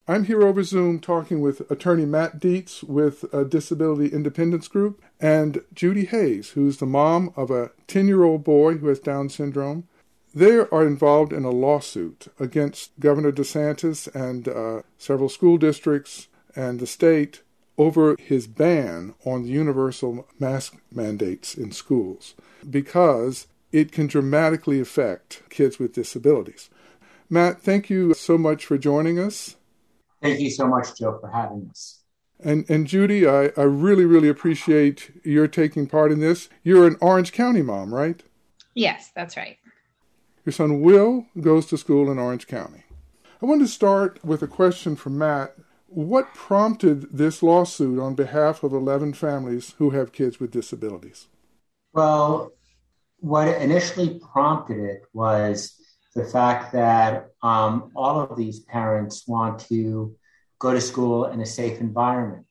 I'm here over Zoom talking with attorney Matt Dietz with Disability Independence Group and Judy Hayes, who's the mom of a 10-year-old boy who has Down syndrome. They are involved in a lawsuit against Governor DeSantis and several school districts and the state over his ban on the universal mask mandates in schools because it can dramatically affect kids with disabilities. Matt, thank you so much for joining us. Thank you so much, Joe, for having us. And Judy, I really, really appreciate your taking part in this. You're an Orange County mom, right? Yes, that's right. Your son Will goes to school in Orange County. I want to start with a question from Matt. What prompted this lawsuit on behalf of 11 families who have kids with disabilities? Well, what initially prompted it was the fact that all of these parents want to go to school in a safe environment.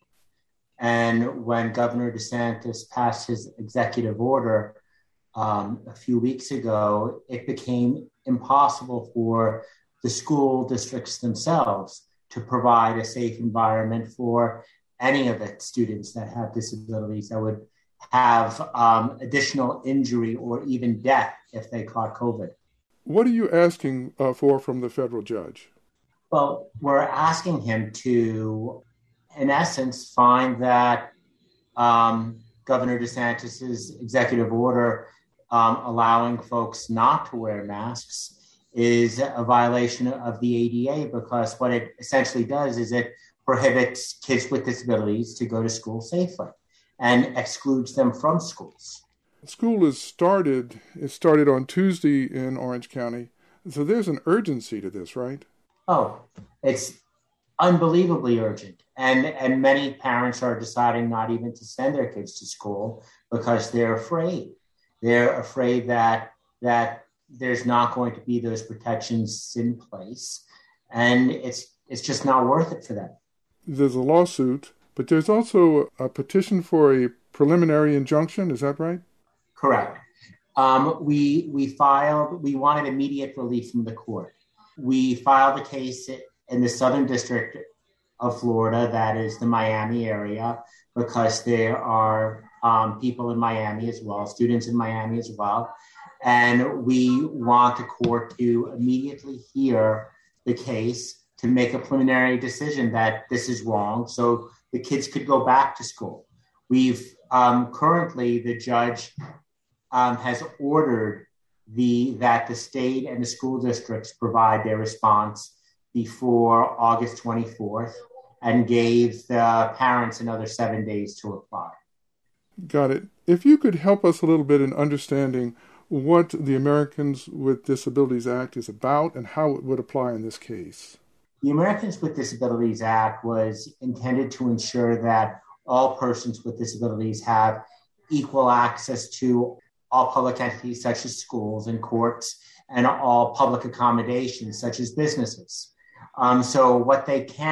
And when Governor DeSantis passed his executive order a few weeks ago, it became impossible for the school districts themselves to provide a safe environment for any of its students that have disabilities that would have additional injury or even death if they caught COVID. What are you asking for from the federal judge? Well, we're asking him to, in essence, find that Governor DeSantis's executive order allowing folks not to wear masks is a violation of the ADA, because what it essentially does is it prohibits kids with disabilities to go to school safely and excludes them from schools. School is started. It started on Tuesday in Orange County. So there's an urgency to this, right? Oh, it's unbelievably urgent. And many parents are deciding not even to send their kids to school because they're afraid. They're afraid that there's not going to be those protections in place. And it's just not worth it for them. There's a lawsuit, but there's also a petition for a preliminary injunction. Is that right? Correct. We wanted immediate relief from the court. We filed a case in the Southern District of Florida, that is the Miami area, because there are people in Miami as well, students in Miami as well. And we want the court to immediately hear the case to make a preliminary decision that this is wrong so the kids could go back to school. We've currently, the judge has ordered that the state and the school districts provide their response before August 24th and gave the parents another 7 days to apply. Got it. If you could help us a little bit in understanding what the Americans with Disabilities Act is about and how it would apply in this case. The Americans with Disabilities Act was intended to ensure that all persons with disabilities have equal access to all public entities such as schools and courts and all public accommodations such as businesses. So what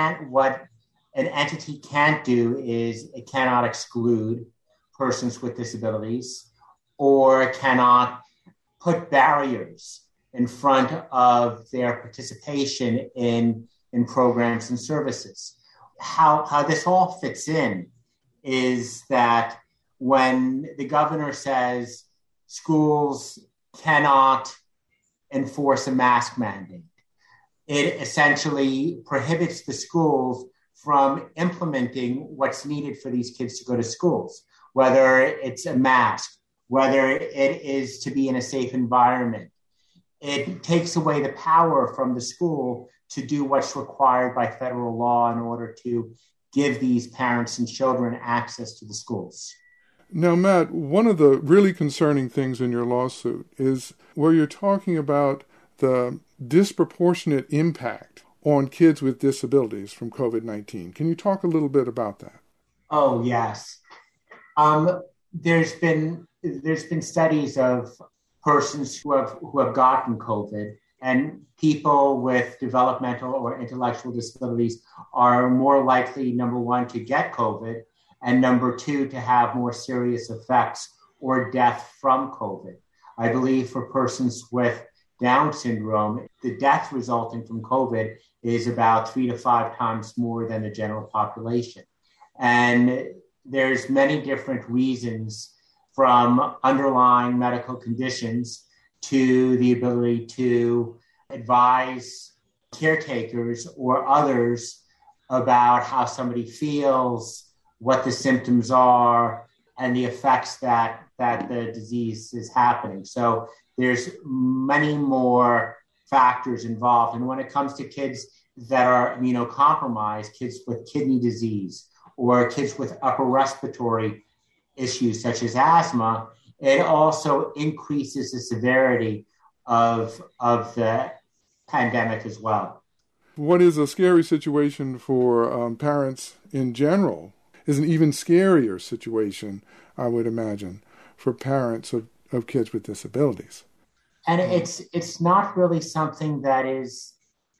an entity can't do is it cannot exclude persons with disabilities or cannot put barriers in front of their participation in programs and services. How this all fits in is that when the governor says schools cannot enforce a mask mandate, it essentially prohibits the schools from implementing what's needed for these kids to go to schools, whether it's a mask, whether it is to be in a safe environment. It takes away the power from the school to do what's required by federal law in order to give these parents and children access to the schools. Now, Matt, one of the really concerning things in your lawsuit is where you're talking about the disproportionate impact on kids with disabilities from COVID-19. Can you talk a little bit about that? Oh, yes. There's been studies of persons who have gotten COVID, and people with developmental or intellectual disabilities are more likely, number one, to get COVID, and number two, to have more serious effects or death from COVID. I believe for persons with Down syndrome, the death resulting from COVID is about 3 to 5 times more than the general population. And there's many different reasons, from underlying medical conditions to the ability to advise caretakers or others about how somebody feels, what the symptoms are, and the effects that the disease is happening. So there's many more factors involved. And when it comes to kids that are immunocompromised, kids with kidney disease or kids with upper respiratory issues such as asthma, it also increases the severity of the pandemic as well. What is a scary situation for parents in general is an even scarier situation, I would imagine, for parents of kids with disabilities. And it's not really something that is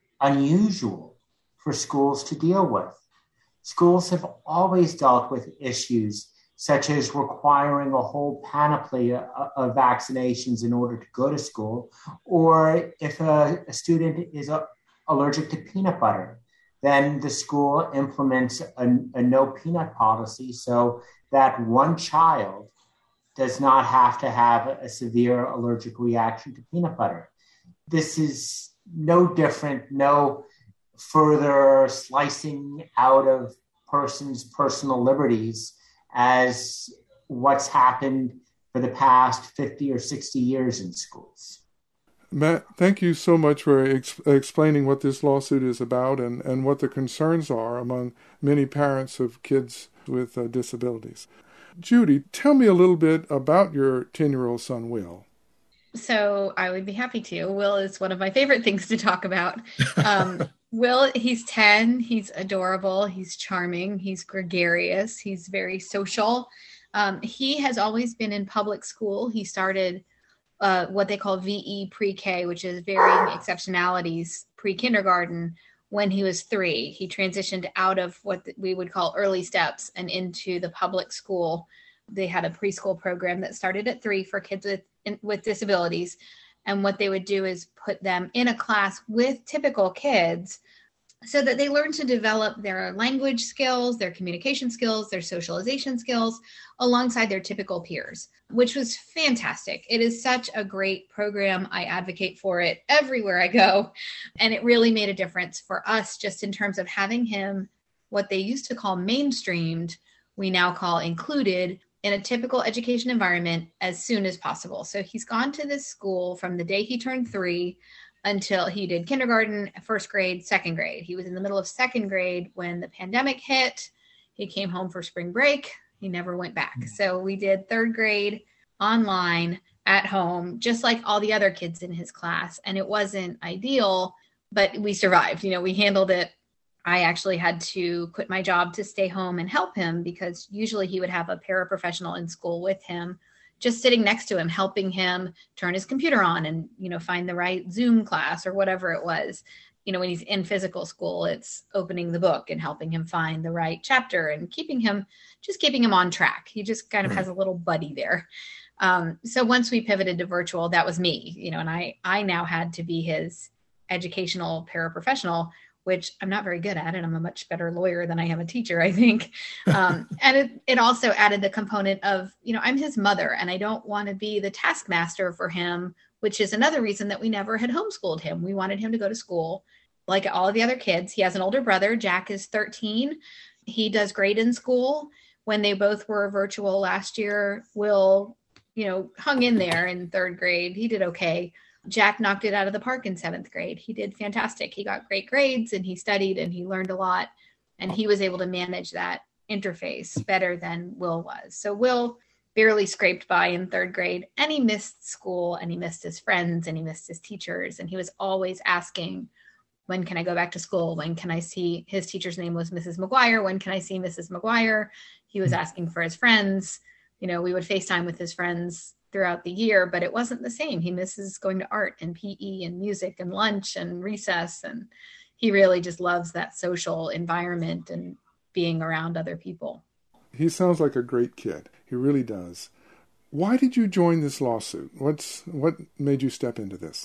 unusual for schools to deal with. Schools have always dealt with issues such as requiring a whole panoply of vaccinations in order to go to school, or if a student is allergic to peanut butter, then the school implements a no peanut policy so that one child does not have to have a severe allergic reaction to peanut butter. This is no different, no further slicing out of persons' personal liberties as what's happened for the past 50 or 60 years in schools. Matt, thank you so much for explaining what this lawsuit is about and what the concerns are among many parents of kids with disabilities. Judy, tell me a little bit about your 10-year-old son, Will. So I would be happy to. Will is one of my favorite things to talk about. Will, he's 10. He's adorable. He's charming. He's gregarious. He's very social. He has always been in public school. He started what they call VE pre-K, which is Varying Exceptionalities pre-kindergarten, when he was 3. He transitioned out of what we would call early steps and into the public school. They had a preschool program that started at 3 for kids with disabilities. And what they would do is put them in a class with typical kids so that they learn to develop their language skills, their communication skills, their socialization skills alongside their typical peers, which was fantastic. It is such a great program. I advocate for it everywhere I go. And it really made a difference for us just in terms of having him, what they used to call mainstreamed, we now call included in a typical education environment as soon as possible. So he's gone to this school from the day he turned 3 until he did kindergarten, 1st grade, 2nd grade. He was in the middle of 2nd grade when the pandemic hit. He came home for spring break. He never went back. So we did 3rd grade online at home, just like all the other kids in his class. And it wasn't ideal, but we survived. We handled it. I actually had to quit my job to stay home and help him because usually he would have a paraprofessional in school with him, just sitting next to him, helping him turn his computer on and, find the right Zoom class or whatever it was. When he's in physical school, it's opening the book and helping him find the right chapter and keeping him on track. He just kind of has a little buddy there. So once we pivoted to virtual, that was me, and I now had to be his educational paraprofessional, which I'm not very good at it. I'm a much better lawyer than I am a teacher, I think. And it also added the component of, I'm his mother and I don't want to be the taskmaster for him, which is another reason that we never had homeschooled him. We wanted him to go to school like all of the other kids. He has an older brother. Jack is 13. He does great in school. When they both were virtual last year, Will, hung in there in 3rd grade. He did okay. Jack knocked it out of the park in 7th grade. He did fantastic. He got great grades and he studied and he learned a lot. And he was able to manage that interface better than Will was. So Will barely scraped by in 3rd grade and he missed school and he missed his friends and he missed his teachers. And he was always asking, when can I go back to school? When can I see, his teacher's name was Mrs. McGuire. When can I see Mrs. McGuire? He was asking for his friends. We would FaceTime with his friends throughout the year, but it wasn't the same. He misses going to art and PE and music and lunch and recess. And he really just loves that social environment and being around other people. He sounds like a great kid. He really does. Why did you join this lawsuit? What made you step into this?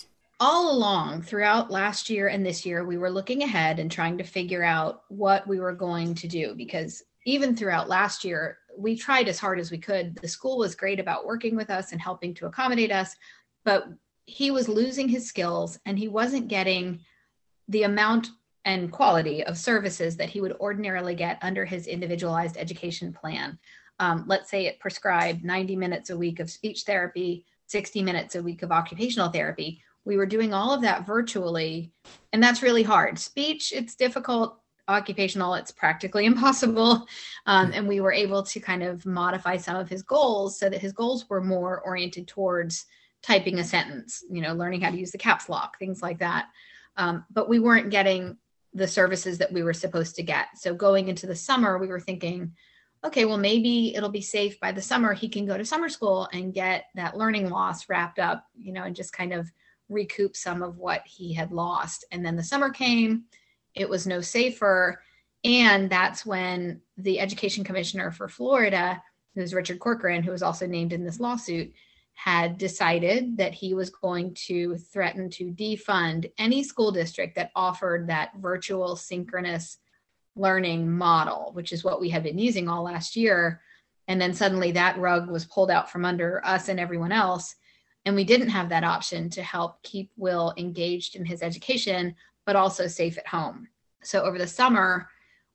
all along throughout last year and this year, we were looking ahead and trying to figure out what we were going to do, because even throughout last year, we tried as hard as we could. The school was great about working with us and helping to accommodate us, but he was losing his skills and he wasn't getting the amount and quality of services that he would ordinarily get under his individualized education plan. Let's say it prescribed 90 minutes a week of speech therapy, 60 minutes a week of occupational therapy. We were doing all of that virtually, and that's really hard. Speech, it's difficult. Occupational, it's practically impossible. And we were able to kind of modify some of his goals so that his goals were more oriented towards typing a sentence, learning how to use the caps lock, things like that. But we weren't getting the services that we were supposed to get. So going into the summer, we were thinking, okay, well, maybe it'll be safe by the summer. He can go to summer school and get that learning loss wrapped up, and just kind of recoup some of what he had lost. And then the summer came, it was no safer. And that's when the education commissioner for Florida, who's Richard Corcoran, who was also named in this lawsuit, had decided that he was going to threaten to defund any school district that offered that virtual synchronous learning model, which is what we had been using all last year. And then suddenly that rug was pulled out from under us and everyone else. And we didn't have that option to help keep Will engaged in his education, but also safe at home. So over the summer,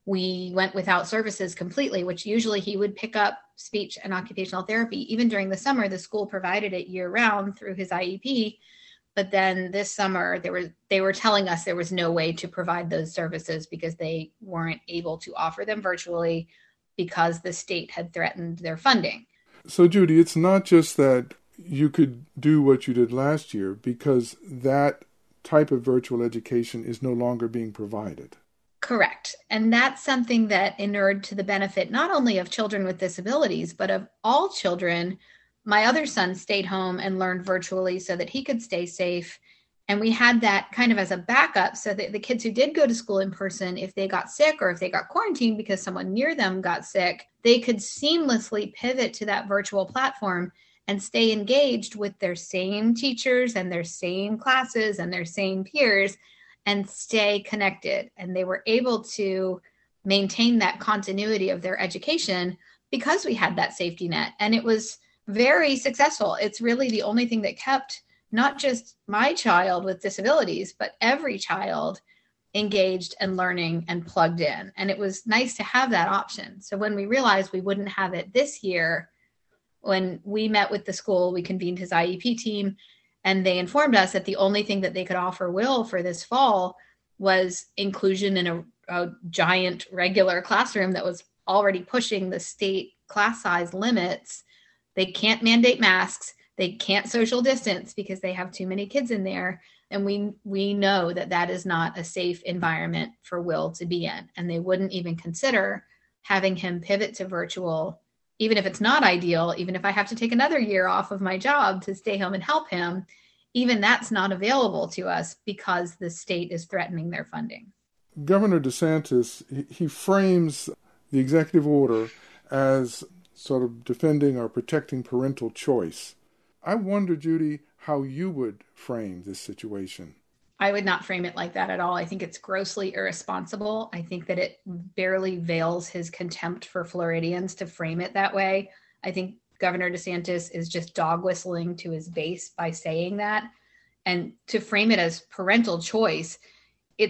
we went without services completely, which usually he would pick up speech and occupational therapy. Even during the summer, the school provided it year round through his IEP. But then this summer, they were telling us there was no way to provide those services because they weren't able to offer them virtually because the state had threatened their funding. So, Judy, it's not just that you could do what you did last year, because that type of virtual education is no longer being provided. Correct. And that's something that inured to the benefit not only of children with disabilities, but of all children. My other son stayed home and learned virtually so that he could stay safe. And we had that kind of as a backup so that the kids who did go to school in person, if they got sick or if they got quarantined because someone near them got sick, they could seamlessly pivot to that virtual platform and stay engaged with their same teachers and their same classes and their same peers and stay connected. And they were able to maintain that continuity of their education because we had that safety net. And it was very successful. It's really the only thing that kept not just my child with disabilities, but every child engaged and learning and plugged in. And it was nice to have that option. So when we realized we wouldn't have it this year, when we met with the school, we convened his IEP team, and they informed us that the only thing that they could offer Will for this fall was inclusion in a giant regular classroom that was already pushing the state class size limits. They can't mandate masks. They can't social distance because they have too many kids in there. And we know that that is not a safe environment for Will to be in. And they wouldn't even consider having him pivot to virtual, even if it's not ideal, even if I have to take another year off of my job to stay home and help him, even that's not available to us because the state is threatening their funding. Governor DeSantis, he frames the executive order as sort of defending or protecting parental choice. I wonder, Judy, how you would frame this situation. I would not frame it like that at all. I think it's grossly irresponsible. I think that it barely veils his contempt for Floridians to frame it that way. I think Governor DeSantis is just dog whistling to his base by saying that. And to frame it as parental choice, it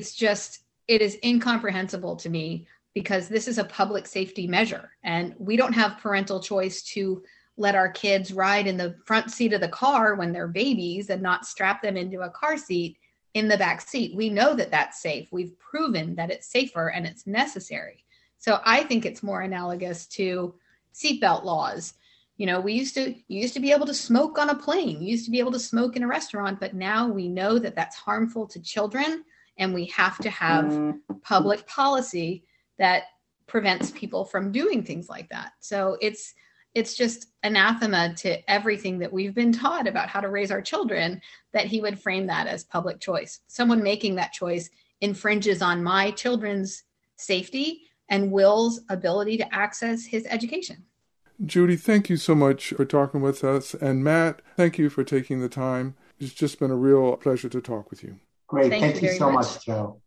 is incomprehensible to me because this is a public safety measure. And we don't have parental choice to let our kids ride in the front seat of the car when they're babies and not strap them into a car seat in the back seat. We know that that's safe. We've proven that it's safer and it's necessary. So I think it's more analogous to seatbelt laws. You used to be able to smoke on a plane. You used to be able to smoke in a restaurant, but now we know that that's harmful to children, and we have to have public policy that prevents people from doing things like that. So it's just anathema to everything that we've been taught about how to raise our children, that he would frame that as public choice. Someone making that choice infringes on my children's safety and Will's ability to access his education. Judy, thank you so much for talking with us. And Matt, thank you for taking the time. It's just been a real pleasure to talk with you. Great. Thank Thank you you very so much. much, Joe.